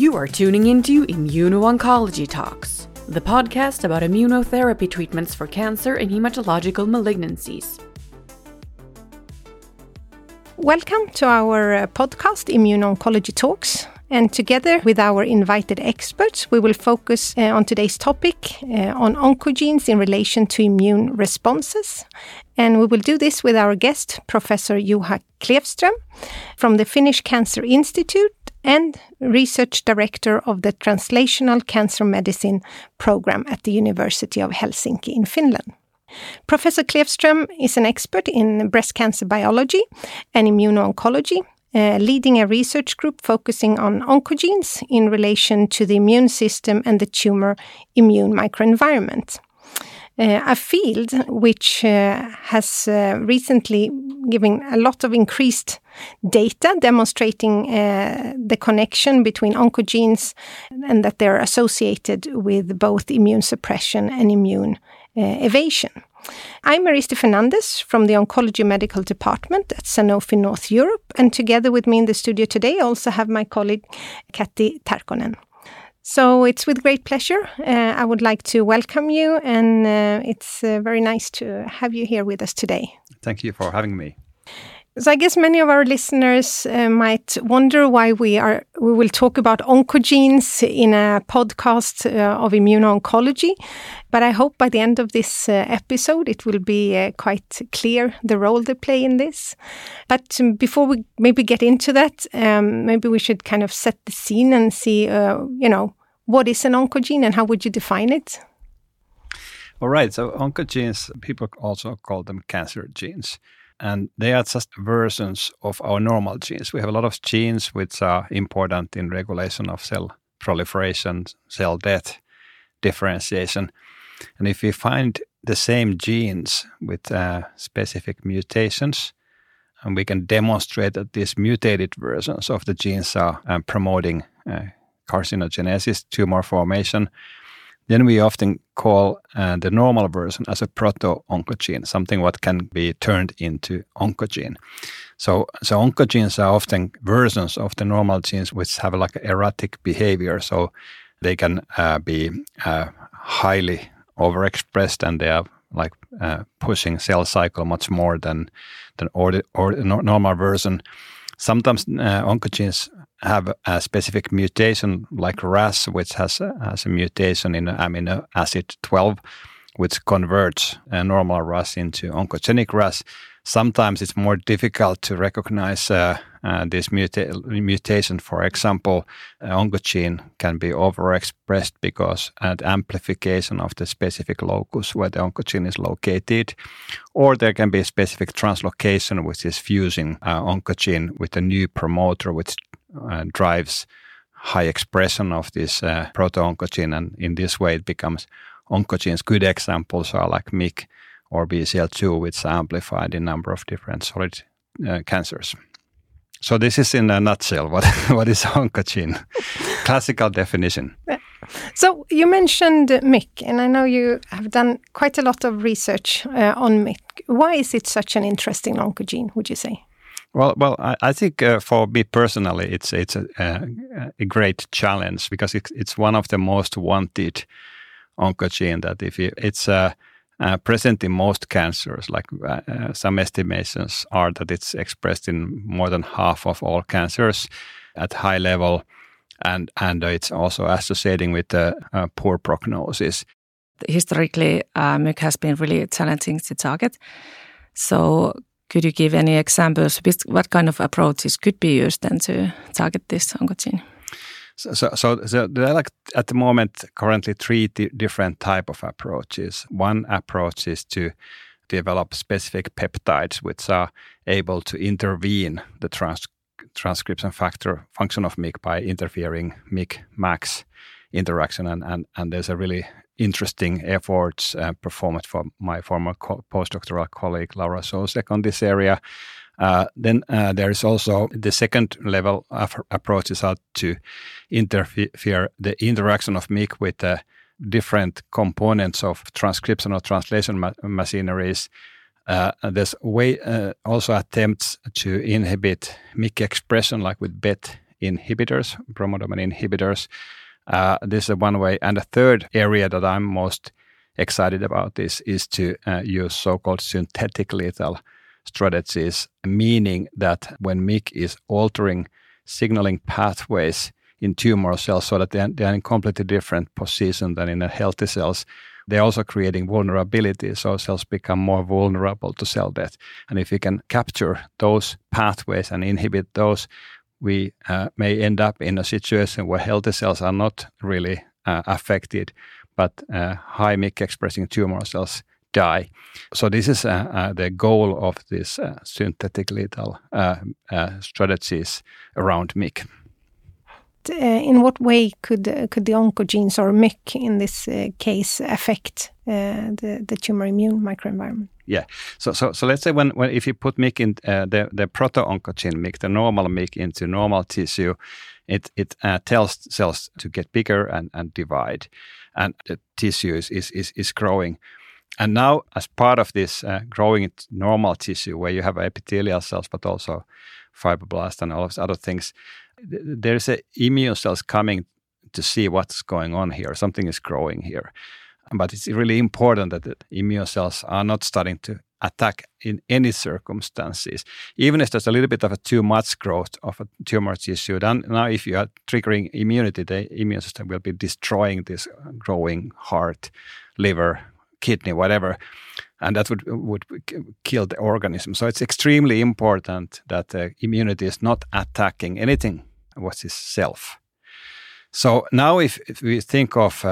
You are tuning into Immuno-Oncology Talks, the podcast about immunotherapy treatments for cancer and hematological malignancies. Welcome to our podcast, Immuno-Oncology Talks. And together with our invited experts, we will focus on today's topic on oncogenes in relation to immune responses. And we will do this with our guest, Professor Juha Klevström from the Finnish Cancer Institute and Research Director of the Translational Cancer Medicine Program at the University of Helsinki in Finland. Professor Klevström is an expert in breast cancer biology and immuno-oncology, leading a research group focusing on oncogenes in relation to the immune system and the tumor immune microenvironment. A field which has recently given a lot of increased data demonstrating the connection between oncogenes and that they're associated with both immune suppression and immune evasion. I'm Maristi Fernandez from the Oncology Medical Department at Sanofi North Europe, and together with me in the studio today I also have my colleague Kati Tarkonen. So it's with great pleasure I would like to welcome you, and it's very nice to have you here with us today. Thank you for having me. So I guess many of our listeners might wonder why we will talk about oncogenes in a podcast of immuno-oncology, but I hope by the end of this episode it will be quite clear the role they play in this. But before we maybe get into that, maybe we should kind of set the scene and see, what is an oncogene and how would you define it? All right, so oncogenes, people also call them cancer genes. And they are just versions of our normal genes. We have a lot of genes which are important in regulation of cell proliferation, cell death, differentiation. And if we find the same genes with specific mutations, and we can demonstrate that these mutated versions of the genes are promoting carcinogenesis, tumor formation, then we often call the normal version as a proto-oncogene, something what can be turned into oncogene. So oncogenes are often versions of the normal genes which have like erratic behavior. So they can be highly overexpressed, and they are like pushing cell cycle much more than normal version. Sometimes oncogenes have a specific mutation like RAS, which has a mutation in amino acid 12, which converts a normal RAS into oncogenic RAS. Sometimes it's more difficult to recognize this mutation. For example, oncogene can be overexpressed because of amplification of the specific locus where the oncogene is located, or there can be a specific translocation which is fusing oncogene with a new promoter which drives high expression of this proto-oncogene, and in this way it becomes oncogenes. Good examples are like MYC or BCL2, which are amplified in a number of different solid cancers. So this is in a nutshell what is oncogene. Classical definition. So you mentioned MYC, and I know you have done quite a lot of research on MYC. Why is it such an interesting oncogene, would you say? Well, I think for me personally, it's a great challenge because it's one of the most wanted oncogene. That it's present in most cancers. Like some estimations are that it's expressed in more than half of all cancers at high level, and it's also associating with poor prognosis. Historically, MYC has been really challenging to target. So could you give any examples? What kind of approaches could be used then to target this oncogene? So there are like at the moment currently three different type of approaches. One approach is to develop specific peptides which are able to intervene the transcription factor function of MYC by interfering MYC-MAX interaction, and there's a really interesting efforts performed for my former postdoctoral colleague Laura Sosek on this area. Then there is also the second level of approaches are to interfere the interaction of MYC with the different components of transcription or translation machineries. There's also attempts to inhibit MYC expression, like with BET inhibitors, bromodomain inhibitors. This is one way. And the third area that I'm most excited about is to use so-called synthetic lethal strategies, meaning that when MYC is altering signaling pathways in tumor cells so that they are in completely different position than in the healthy cells, they're also creating vulnerability, so cells become more vulnerable to cell death. And if we can capture those pathways and inhibit those, we may end up in a situation where healthy cells are not really affected, but high MYC-expressing tumor cells die. So this is the goal of these synthetic lethal strategies around MYC. In what way could the oncogenes or MYC in this case affect the tumor immune microenvironment? Yeah. So let's say when if you put MYC in the proto-oncogene MYC, the normal MYC, into normal tissue, it tells cells to get bigger and divide, and the tissue is growing. And now, as part of this growing normal tissue, where you have epithelial cells but also fibroblasts and all of these other things, there's immune cells coming to see what's going on here. Something is growing here. But it's really important that the immune cells are not starting to attack in any circumstances. Even if there's a little bit of a too much growth of a tumor tissue, then now if you are triggering immunity, the immune system will be destroying this growing heart, liver, kidney, whatever, and that would kill the organism. So it's extremely important that the immunity is not attacking anything what is self. So now if we think of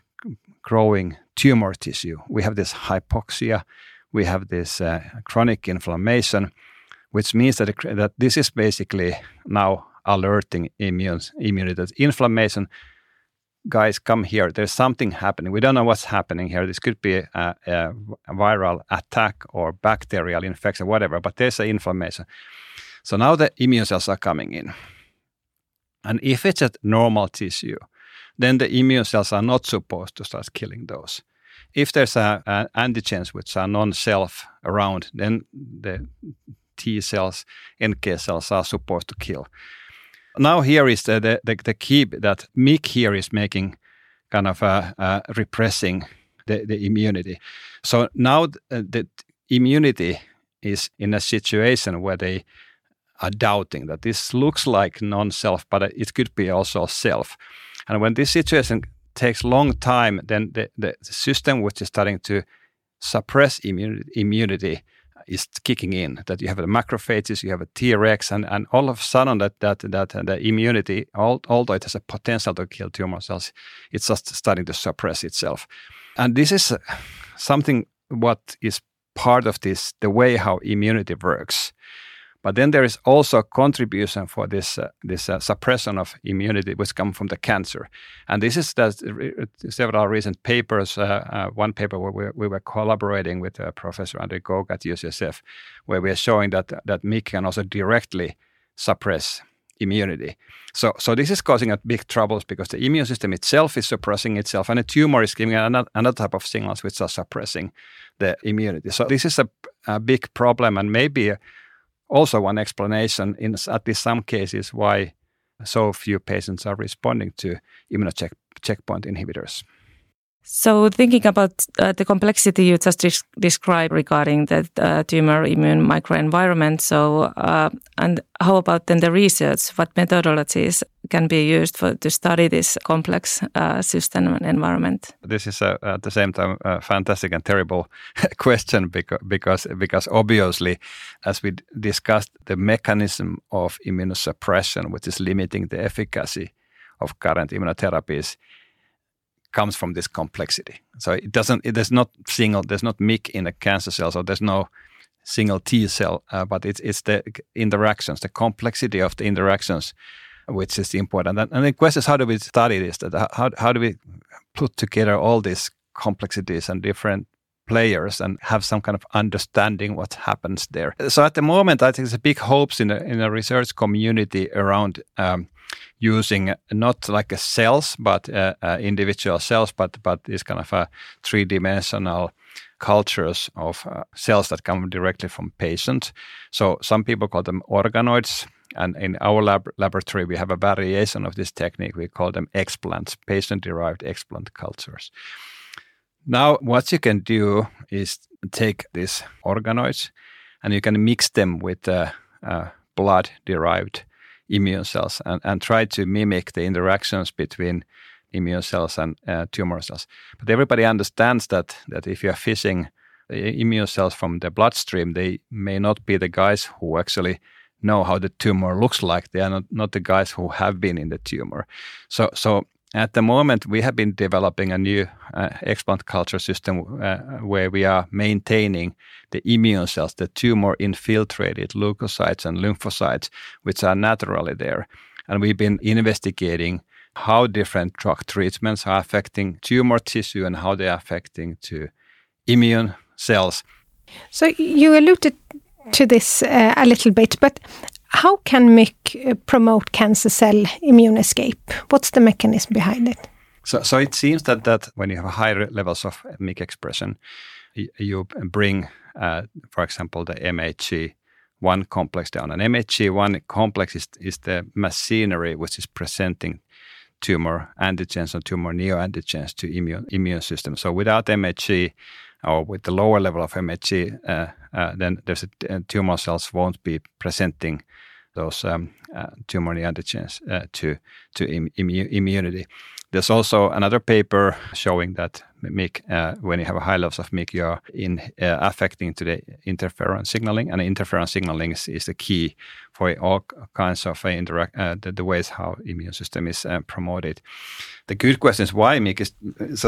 growing tumor tissue, we have this hypoxia, we have this chronic inflammation, which means that this is basically now alerting immunity that inflammation, guys, come here. There's something happening. We don't know what's happening here. This could be a viral attack or bacterial infection, whatever, but there's an inflammation. So now the immune cells are coming in. And if it's a normal tissue, then the immune cells are not supposed to start killing those. If there's antigens which are non-self around, then the T cells, NK cells are supposed to kill. Now here is the key that MYC here is making kind of repressing the immunity. So now the immunity is in a situation where they are doubting that this looks like non-self, but it could be also self. And when this situation takes long time, then the system which is starting to suppress immunity is kicking in. That you have the macrophages, you have a Tregs, and all of a sudden that the immunity, although it has a potential to kill tumor cells, it's just starting to suppress itself. And this is something what is part of the way how immunity works. But then there is also a contribution for this suppression of immunity, which comes from the cancer. And this is several recent papers. One paper where we were collaborating with Professor Andrei Gog at UCSF, where we are showing that MYC can also directly suppress immunity. So this is causing big troubles because the immune system itself is suppressing itself, and the tumor is giving another type of signals which are suppressing the immunity. So this is a big problem, and maybe also one explanation in at least some cases why so few patients are responding to checkpoint inhibitors. So thinking about the complexity you just described regarding the tumor immune microenvironment, and how about then the research? What methodologies can be used to study this complex system and environment? This is at the same time a fantastic and terrible question because obviously, as we discussed, the mechanism of immunosuppression, which is limiting the efficacy of current immunotherapies, comes from this complexity. So there's not MYC in the cancer cell, so there's no single T cell, but it's the interactions, the complexity of the interactions, which is important. And the question is, how do we study this? How do we put together all these complexities and different players and have some kind of understanding what happens there? So at the moment, I think there's big hopes in the research community around using not like a cells, but individual cells, but these kind of three-dimensional cultures of cells that come directly from patients. So some people call them organoids, And in our laboratory, we have a variation of this technique. We call them explants, patient-derived explant cultures. Now, what you can do is take these organoids and you can mix them with blood-derived immune cells and try to mimic the interactions between immune cells and tumor cells. But everybody understands that if you are fishing immune cells from the bloodstream, they may not be the guys who actually know how the tumor looks like. They are not the guys who have been in the tumor. So at the moment, we have been developing a new explant culture system where we are maintaining the immune cells, the tumor-infiltrated leukocytes and lymphocytes, which are naturally there. And we've been investigating how different drug treatments are affecting tumor tissue and how they are affecting to immune cells. So you alluded to this a little bit, but how can MYC promote cancer cell immune escape? What's the mechanism behind it? So it seems that when you have high levels of MYC expression, you bring, for example, the MHC1 complex down. And MHC1 complex is the machinery which is presenting tumor antigens or tumor neoantigens to immune system. So without MHC or with the lower level of MHC, then there's tumor cells won't be presenting those tumor neoantigens to immunity. There's also another paper showing that MYC, when you have a high levels of MYC, you're affecting to the interferon signaling, and interferon signaling is the key for all kinds of the ways how immune system is promoted. The good question is why MYC is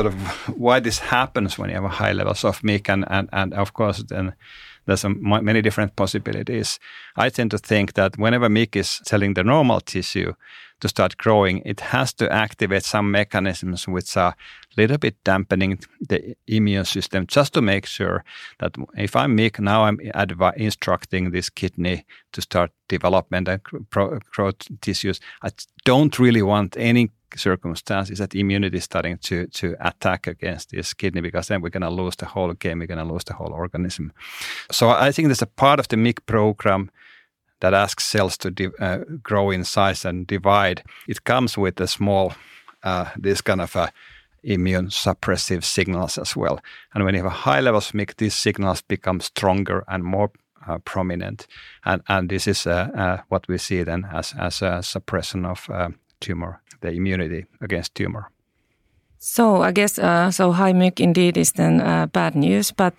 why this happens when you have a high levels of MYC, and of course then there's many different possibilities. I tend to think that whenever MYC is telling the normal tissue to start growing, it has to activate some mechanisms which are a little bit dampening the immune system, just to make sure that if I'm MYC, now I'm instructing this kidney to start development and grow tissues. I don't really want any circumstances that immunity is starting to attack against this kidney, because then we're going to lose the whole game, we're going to lose the whole organism. So I think there's a part of the MYC program that asks cells to grow in size and divide. It comes with a small, this kind of immune suppressive signals as well. And when you have a high levels of MYC, these signals become stronger and more prominent. And this is what we see then as a suppression of tumor, the immunity against tumor. So I guess high MYC indeed is then bad news, but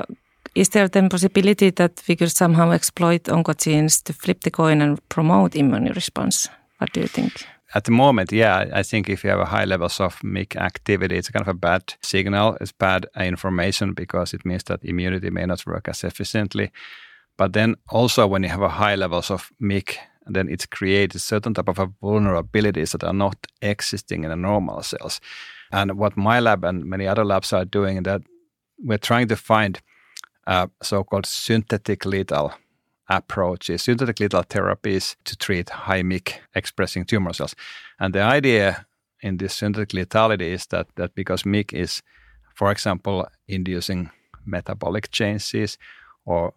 is there then possibility that we could somehow exploit oncogenes to flip the coin and promote immune response? What do you think? At the moment, yeah, I think if you have a high levels of MYC activity, it's kind of a bad signal. It's bad information because it means that immunity may not work as efficiently. But then also when you have a high levels of MYC, then it creates a certain type of vulnerabilities that are not existing in the normal cells. And what my lab and many other labs are doing, that we're trying to find so-called synthetic lethal approaches, synthetic lethal therapies to treat high MYC expressing tumor cells. And the idea in this synthetic lethality is that because MYC is, for example, inducing metabolic changes or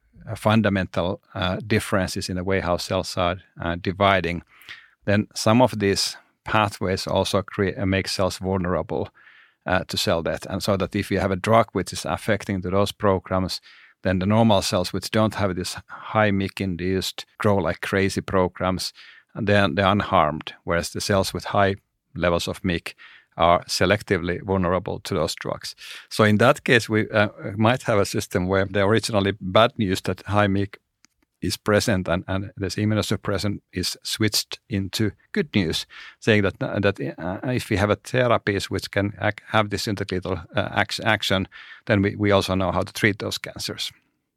fundamental differences in the way how cells are dividing, then some of these pathways also make cells vulnerable to cell death. And so that if you have a drug which is affecting to those programs, then the normal cells which don't have this high MYC-induced grow like crazy programs, and then they're unharmed, whereas the cells with high levels of MYC are selectively vulnerable to those drugs. So in that case, we might have a system where the originally bad news that high MYC is present and this immunosuppression is switched into good news, saying that if we have a therapies which can have this synthetic lethal action, then we also know how to treat those cancers.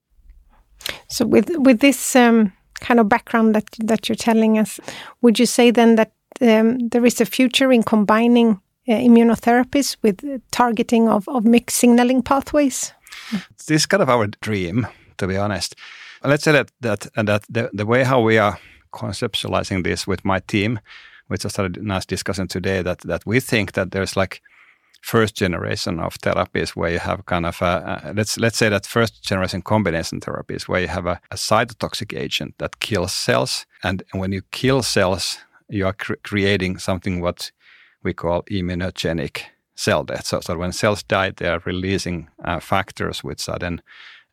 So with this kind of background that you're telling us, would you say then that there is a future in combining immunotherapies with targeting of MYC signaling pathways? This is kind of our dream, to be honest. Let's say that the way how we are conceptualizing this with my team, which I started nice discussing today, that we think that there's like first generation of therapies where you have kind of let's say that first generation combination therapies where you have a cytotoxic agent that kills cells, and when you kill cells, you are creating something what we call immunogenic cell death. So when cells die, they are releasing factors which are then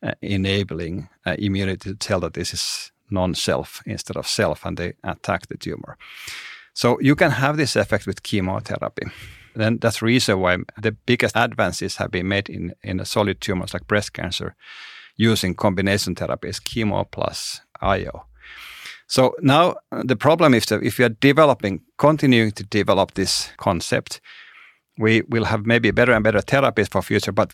enabling immunity to tell that this is non-self instead of self, and they attack the tumor. So you can have this effect with chemotherapy. Then that's the reason why the biggest advances have been made in solid tumors like breast cancer using combination therapies, chemo plus IO. So now the problem is that if you are continuing to develop this concept, we will have maybe better and better therapies for future, but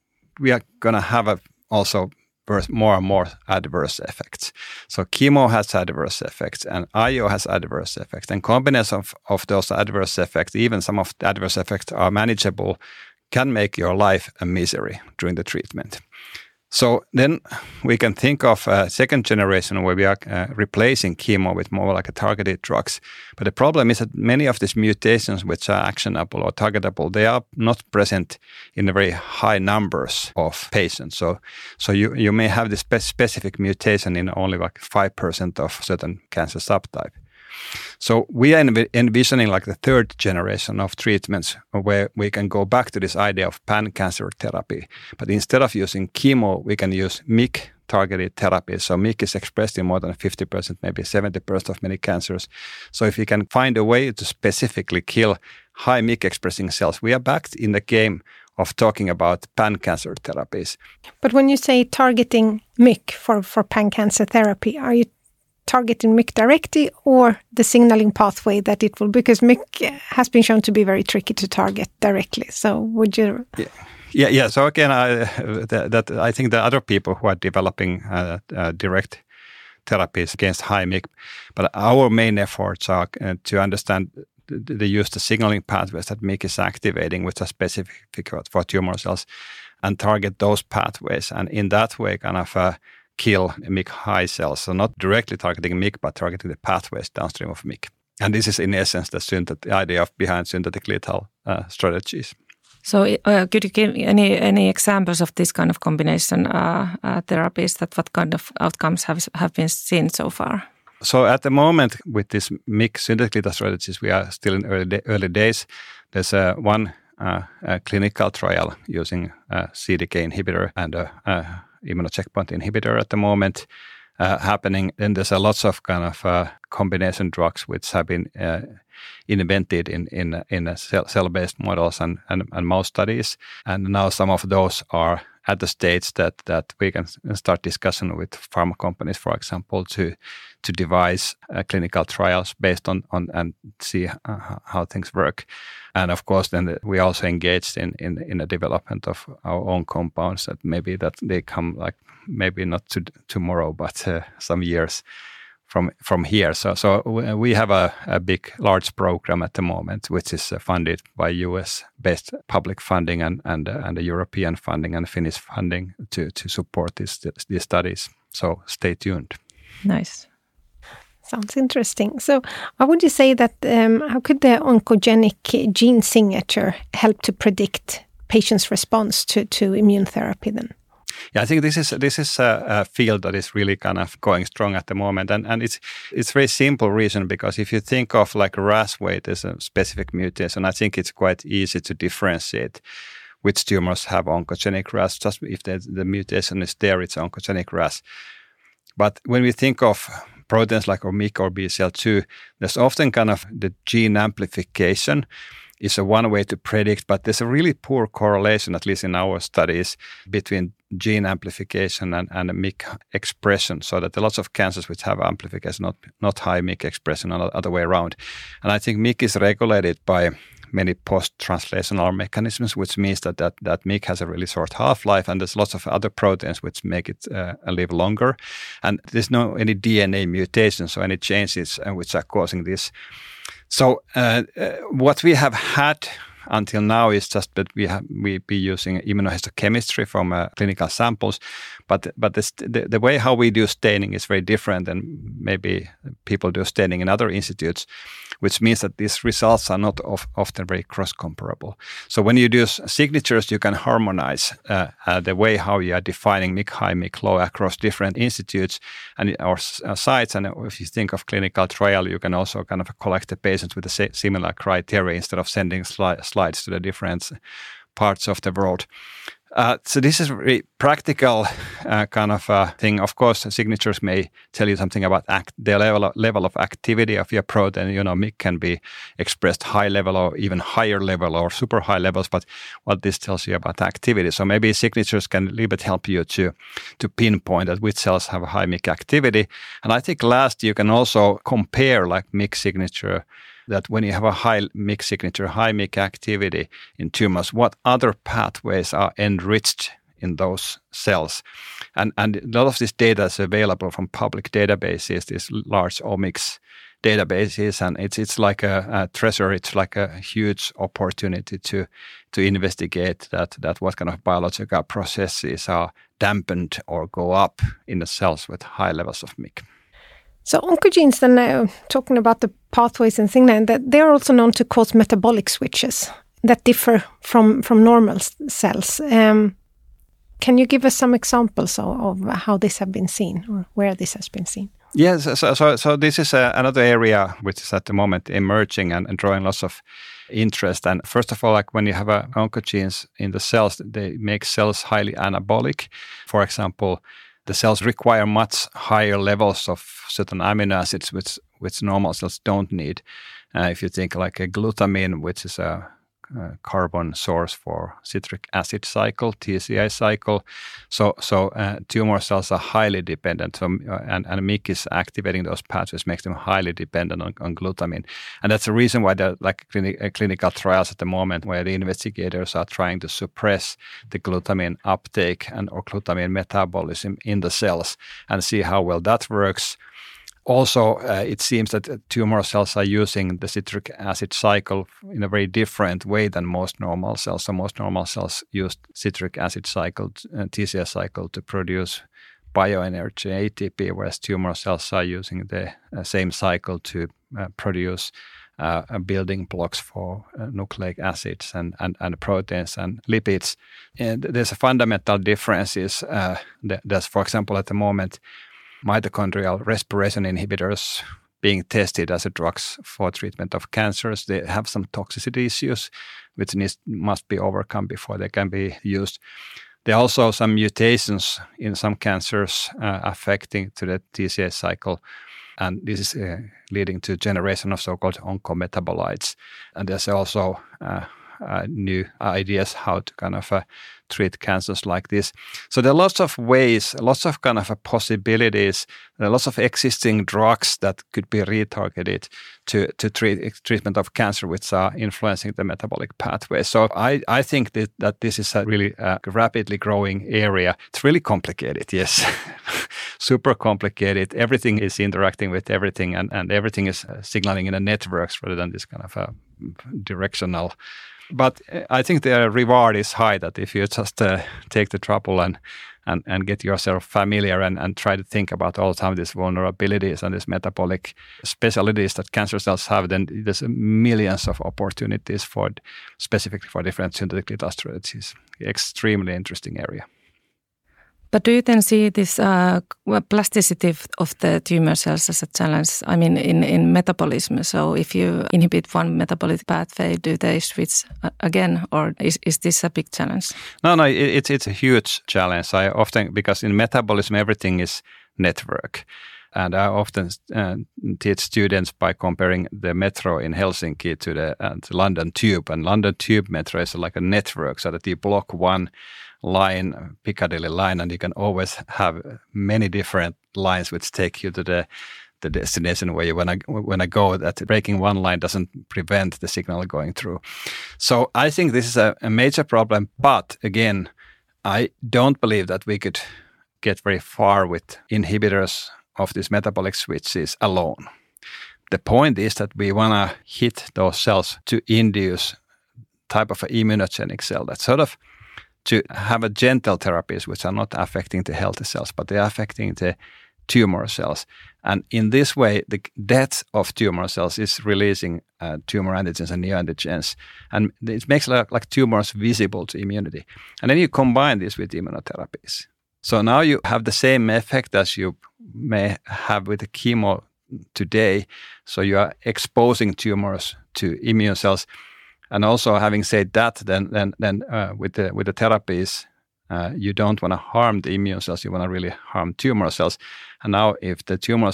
we are going to have also more and more adverse effects. So chemo has adverse effects and IO has adverse effects. And combination of those adverse effects, even some of the adverse effects are manageable, can make your life a misery during the treatment. So then we can think of a second generation where we are replacing chemo with more like a targeted drugs. But the problem is that many of these mutations which are actionable or targetable, they are not present in a very high numbers of patients. So you may have this specific mutation in only like 5% of certain cancer subtype. So we are envisioning like the third generation of treatments where we can go back to this idea of pan-cancer therapy. But instead of using chemo, we can use MYC-targeted therapy. So MYC is expressed in more than 50%, maybe 70% of many cancers. So if we can find a way to specifically kill high MYC-expressing cells, we are back in the game of talking about pan-cancer therapies. But when you say targeting MYC for pan-cancer therapy, are you targeting MYC directly or the signaling pathway that it will, because MYC has been shown to be very tricky to target directly. So would you? Yeah. So again, I think the other people who are developing direct therapies against high MYC, but our main efforts are to understand the signaling pathways that MYC is activating, which are specific for tumor cells, and target those pathways, and in that way kind of kill MYC high cells. So not directly targeting MYC, but targeting the pathways downstream of MYC. And this is in essence the idea behind synthetic lethal strategies. So could you give any examples of this kind of combination therapies, that what kind of outcomes have been seen so far? So at the moment with this MYC synthetic lethal strategies, we are still in early days. There's one clinical trial using a CDK inhibitor and a immunocheckpoint inhibitor at the moment happening. Then there's lots of kind of combination drugs which have been invented in cell-based models and mouse studies. And now some of those are at the stage that we can start discussion with pharma companies, for example, to devise clinical trials based on and see how things work. And of course, then we also engaged in the development of our own compounds that maybe that they come like maybe not tomorrow, but some years from here. So we have a large program at the moment, which is funded by US-based public funding and the European funding and Finnish funding to support these studies. So stay tuned. Nice. Sounds interesting. So how would you say that, how could the oncogenic gene signature help to predict patients' response to immune therapy then? Yeah, I think this is a field that is really kind of going strong at the moment, and it's very simple reason, because if you think of like RAS weight as a specific mutation, I think it's quite easy to differentiate which tumors have oncogenic RAS. Just if the mutation is there, it's oncogenic RAS. But when we think of proteins like MYC or BCL2, there's often kind of the gene amplification is one way to predict, but there's a really poor correlation, at least in our studies, between gene amplification and MYC expression, so that there are lots of cancers which have amplification, not high MYC expression, or the other way around. And I think MYC is regulated by many post-translational mechanisms, which means that MYC has a really short half-life, and there's lots of other proteins which make it live longer. And there's no any DNA mutations or any changes which are causing this. So what we have had until now is just that we be using immunohistochemistry from clinical samples, but the way how we do staining is very different than maybe people do staining in other institutes, which means that these results are not often very cross-comparable. So when you do signatures, you can harmonize the way how you are defining MIC high, MIC low across different institutes or sites. And if you think of clinical trial, you can also kind of collect the patients with the similar criteria instead of sending slides to the different parts of the world. So this is a really practical kind of thing. Of course, signatures may tell you something about the level of activity of your protein. MIC can be expressed high level or even higher level or super high levels, but what this tells you about activity. So maybe signatures can a little bit help you to pinpoint that which cells have a high MIC activity. And I think last you can also compare like MIC signature, that when you have a high MIC signature, high MIC activity in tumors, what other pathways are enriched in those cells? And a lot of this data is available from public databases, these large omics databases, and it's like a treasure. It's like a huge opportunity to investigate that what kind of biological processes are dampened or go up in the cells with high levels of MIC. So oncogenes, then talking about the pathways and things, that they're also known to cause metabolic switches that differ from normal cells. Can you give us some examples of how this has been seen or where this has been seen? Yes, so this is another area which is at the moment emerging and drawing lots of interest. And first of all, like when you have oncogenes in the cells, they make cells highly anabolic. For example, the cells require much higher levels of certain amino acids, which normal cells don't need. If you think like a glutamine, which is a carbon source for citric acid cycle, TCA cycle. So tumor cells are highly dependent. So, and MIC is activating those pathways, makes them highly dependent on glutamine. And that's the reason why there are like clinical trials at the moment where the investigators are trying to suppress the glutamine uptake or glutamine metabolism in the cells and see how well that works. Also, it seems that tumor cells are using the citric acid cycle in a very different way than most normal cells. So most normal cells use citric acid cycle, TCA cycle, to produce bioenergy, ATP, whereas tumor cells are using the same cycle to produce building blocks for nucleic acids and proteins and lipids. And there's a fundamental difference is there's, for example, at the moment, mitochondrial respiration inhibitors being tested as drugs for treatment of cancers. They have some toxicity issues which must be overcome before they can be used. There are also some mutations in some cancers affecting to the TCA cycle, and this is leading to generation of so-called oncometabolites. And there's also new ideas how to kind of treat cancers like this. So there are lots of ways, lots of kind of possibilities. There are lots of existing drugs that could be retargeted to treatment of cancer, which are influencing the metabolic pathway. So I think that this is a really rapidly growing area. It's really complicated, yes. Super complicated. Everything is interacting with everything, and everything is signaling in a networks rather than this kind of a directional. But I think the reward is high that if you just take the trouble and get yourself familiar and try to think about all the time these vulnerabilities and these metabolic specialties that cancer cells have, then there's millions of opportunities specifically for different synthetic lethal strategies. Extremely interesting area. But do you then see this plasticity of the tumor cells as a challenge? I mean, in metabolism. So if you inhibit one metabolic pathway, do they switch again, or is this a big challenge? No, it's a huge challenge. Because in metabolism everything is network. And I often teach students by comparing the metro in Helsinki to the London Tube. And London Tube metro is like a network, so that you block one line, Piccadilly line, and you can always have many different lines which take you to the destination where you want to go. That breaking one line doesn't prevent the signal going through. So I think this is a major problem. But again, I don't believe that we could get very far with inhibitors of these metabolic switches alone. The point is that we want to hit those cells to induce type of immunogenic cell that sort of to have a gentle therapies which are not affecting the healthy cells, but they are affecting the tumor cells. And in this way, the death of tumor cells is releasing tumor antigens and neoantigens. And it makes like tumors visible to immunity. And then you combine this with immunotherapies. So now you have the same effect as you may have with the chemo today. So you are exposing tumors to immune cells. And also, having said that, then with the therapies, you don't want to harm the immune cells. You want to really harm tumor cells. And now, if the tumors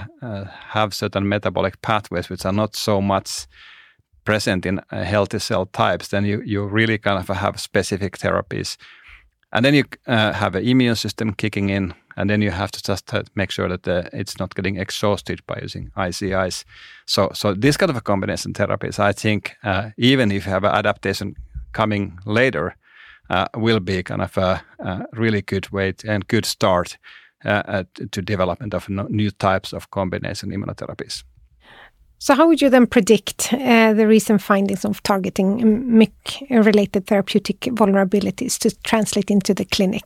have certain metabolic pathways which are not so much present in healthy cell types, then you really kind of have specific therapies. And then you have an immune system kicking in, and then you have to just make sure that it's not getting exhausted by using ICIs. So this kind of a combination therapies, I think, even if you have an adaptation coming later, will be kind of a really good way and good start to development of new types of combination immunotherapies. So how would you then predict the recent findings of targeting MYC-related therapeutic vulnerabilities to translate into the clinic?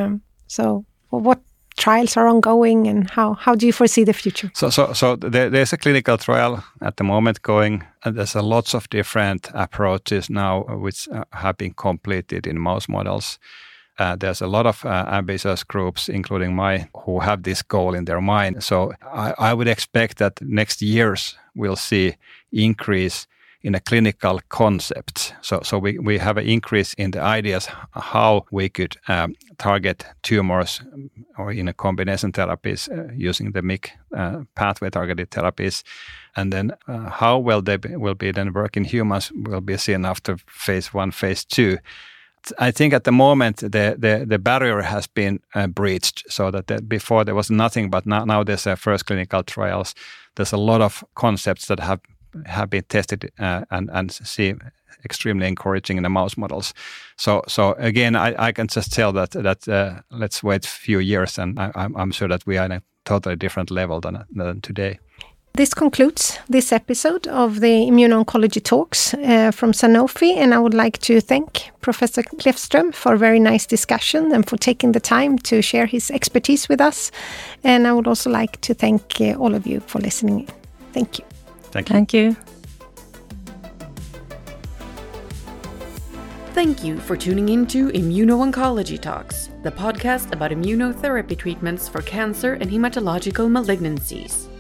So what trials are ongoing, and how do you foresee the future? So there's a clinical trial at the moment going, and there's a lots of different approaches now which have been completed in mouse models. There's a lot of ambitious groups, including who have this goal in their mind. So I would expect that next years we'll see increase in a clinical concept. So we have an increase in the ideas how we could target tumors or in a combination therapies using the MYC pathway targeted therapies. And then how well they will be then work in humans will be seen after phase 1, phase 2. I think at the moment the barrier has been breached, so that before there was nothing, but now there's first clinical trials. There's a lot of concepts that have been tested and seem extremely encouraging in the mouse models. So again, I can just tell that let's wait a few years, and I'm sure that we are in a totally different level than today. This concludes this episode of the Immuno-Oncology Talks from Sanofi, and I would like to thank Professor Klefström for a very nice discussion and for taking the time to share his expertise with us. And I would also like to thank all of you for listening. Thank you. Thank you. Thank you for tuning in to Immuno-Oncology Talks, the podcast about immunotherapy treatments for cancer and hematological malignancies.